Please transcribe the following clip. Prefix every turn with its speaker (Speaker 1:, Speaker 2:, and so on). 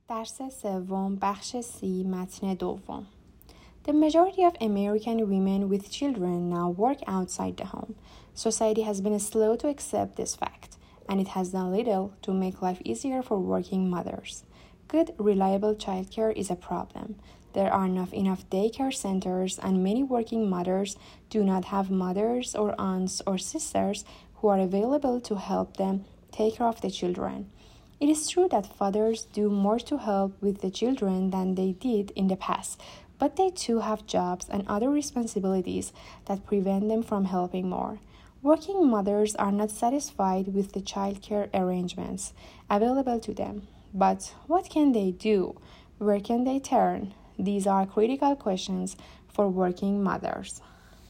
Speaker 1: درس سوم بخش سی متن دوم. The majority of American women with children now work outside the home. Society has been slow to accept this fact, and it has done little to make life easier for working mothers. Good, reliable childcare is a problem. There are not enough daycare centers, and many working mothers do not have mothers or aunts or sisters who are available to help them take care of the children. It is true that fathers do more to help with the children than they did in the past, but they too have jobs and other responsibilities that prevent them from helping more. Working mothers are not satisfied with the childcare arrangements available to them. But what can they do? Where can they turn? These are critical questions for working mothers.